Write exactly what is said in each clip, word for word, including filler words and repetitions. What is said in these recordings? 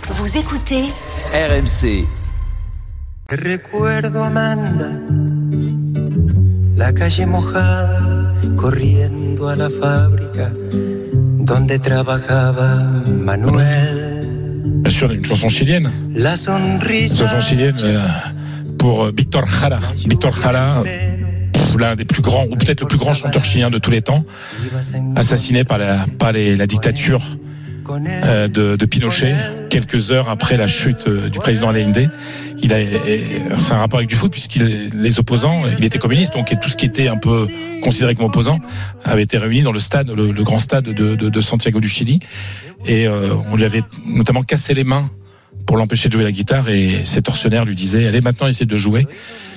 Vous écoutez R M C. Recuerdo Amanda, la calle mojada, corriendo a la fábrica donde trabajaba Manuel. Bien sûr, une chanson chilienne. La sonrisa. Une chanson chilienne euh, pour Víctor Jara. Víctor Jara, pff, l'un des plus grands, ou peut-être le plus grand chanteur chilien de tous les temps, assassiné par la, par les, la dictature euh, de, de Pinochet, quelques heures après la chute euh, du président Allende. Il a, c'est un rapport avec du foot puisqu'il les opposants, il était communiste, donc tout ce qui était un peu considéré comme opposant avait été réuni dans le stade, le, le grand stade de, de, de Santiago du Chili, et euh, on lui avait notamment cassé les mains pour l'empêcher de jouer la guitare, et ses tortionnaires lui disaient allez maintenant essayer de jouer.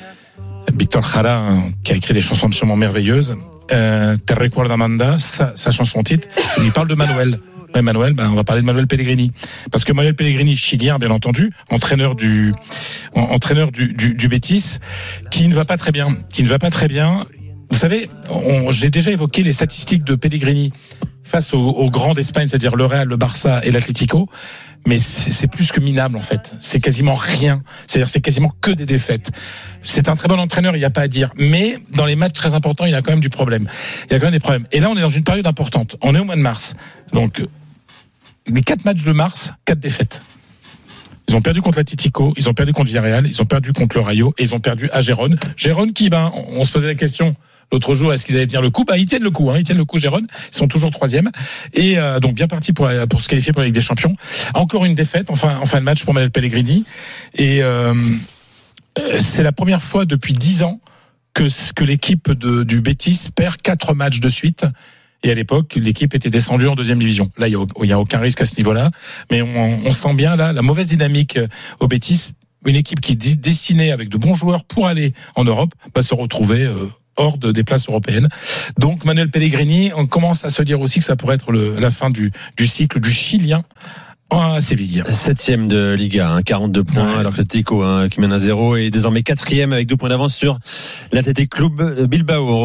Víctor Jara, hein, qui a écrit des chansons absolument merveilleuses, euh, Te recuerdo Amanda, sa, sa chanson titre, il parle de Manuel. Ouais, Manuel, ben, on va parler de Manuel Pellegrini. Parce que Manuel Pellegrini, chilien, bien entendu, entraîneur du, entraîneur du, du, du Betis, qui ne va pas très bien, qui ne va pas très bien. Vous savez, on, j'ai déjà évoqué les statistiques de Pellegrini face aux, aux grands d'Espagne, c'est-à-dire le Real, le Barça et l'Atlético. Mais c'est, c'est plus que minable, en fait. C'est quasiment rien. C'est-à-dire, c'est quasiment que des défaites. C'est un très bon entraîneur, il n'y a pas à dire. Mais dans les matchs très importants, il y a quand même du problème. Il y a quand même des problèmes. Et là, on est dans une période importante. On est au mois de mars. Donc, les quatre matchs de mars, quatre défaites. Ils ont perdu contre l'Atlético, ils ont perdu contre Villarreal, ils ont perdu contre le Rayo, et ils ont perdu à Gérone. Gérone qui, ben, on se posait la question l'autre jour, est-ce qu'ils allaient tenir le coup? Ben, ils tiennent le coup, hein, ils tiennent le coup, Gérone. Ils sont toujours troisième. Et, euh, donc, bien parti pour, pour se qualifier pour la Ligue des Champions. Encore une défaite, enfin, en fin de match pour Manuel Pellegrini. Et, euh, c'est la première fois depuis dix ans que, que l'équipe de, du Betis perd quatre matchs de suite. Et à l'époque, l'équipe était descendue en deuxième division. Là, il n'y a, a aucun risque à ce niveau-là. Mais on, on sent bien, là, la mauvaise dynamique au Betis. Une équipe qui est dessinée avec de bons joueurs pour aller en Europe va se retrouver euh, hors de, des places européennes. Donc, Manuel Pellegrini, on commence à se dire aussi que ça pourrait être le, la fin du, du cycle du Chilien à Séville. Septième de Liga, hein, quarante-deux points, ouais. Alors que l'Atlético, hein, qui mène à zéro, est désormais quatrième avec deux points d'avance sur l'Athletic Club Bilbao.